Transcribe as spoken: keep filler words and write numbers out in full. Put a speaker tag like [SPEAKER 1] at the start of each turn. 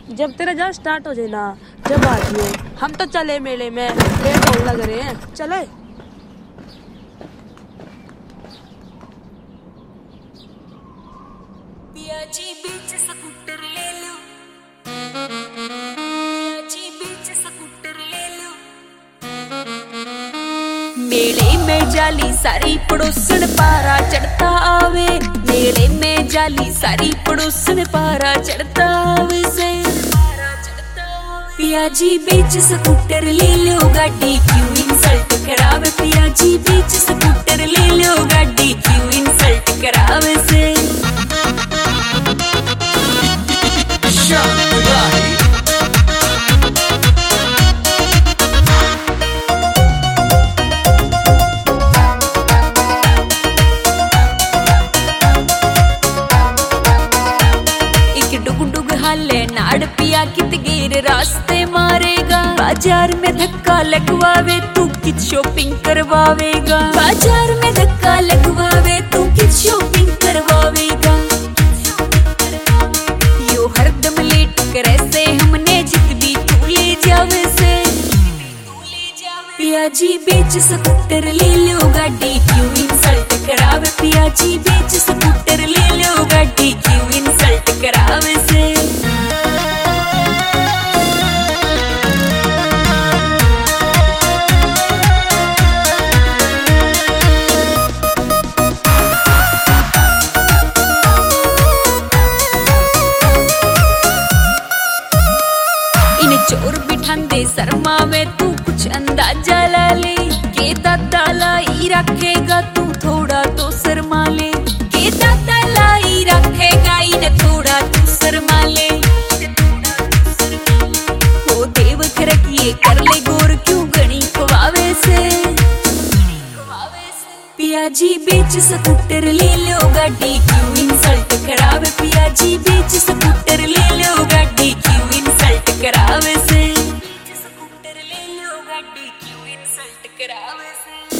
[SPEAKER 1] जब तेरा जहाँ स्टार्ट हो जाए ना, जब आ जियो। हम तो चले मेले में, लेट होने लग रहे हैं, चले।
[SPEAKER 2] पिया जी बीच स्कूटर ले लो, पिया जी बीच स्कूटर ले लो। मेले में जाली सारी पड़ोसन पारा चढ़ता आवे, मेले में जाली सारी पड़ोसन पारा चढ़ता आवे से। पिया जी बीच स्कूटर ले लो गाड़ी, क्यों इंसल्ट करावे। पिया जी बीच स्कूटर ले लो गाड़ी, क्यों इंसल्ट करावे से। हाले नाड़ पिया कित गिर रास्ते मारेगा, बाजार में धक्का लगवावे तू कित शॉपिंग करवावेगा। बाजार में धक्का लगवावे तू कित शॉपिंग करवावेगा। यो हरदम लेट करे से हमने जित भी तू ले जावे से। पिया जी बीच स्कूटर ले लो गाड़ी, क्यों इंसल्ट करावे। पिया जी बीच स्कूटर ले लो गाड़ी, क्यों इंसल्ट करावे से। चोर बिठांदे शर्मावे तू कुछ अंदाजा ला ले, के दादा लाई रखेगा तू थोड़ा तो शर्मा ले। के दादा लाई रखेगा इन थोड़ा तू शर्मा ले। वो देव रखिए कर ले गोर, क्यों गणी खवावे से। पिया जी बीच स्कूटर ले लो गाड़ी, क्यों इंसल्ट करावे। पिया जी बीच स्कूटर ले लो गाड़ी, क्यों इंसल्ट करावे से। स्कूटर ले लो गाड़ी, क्यों इंसल्ट करावे से।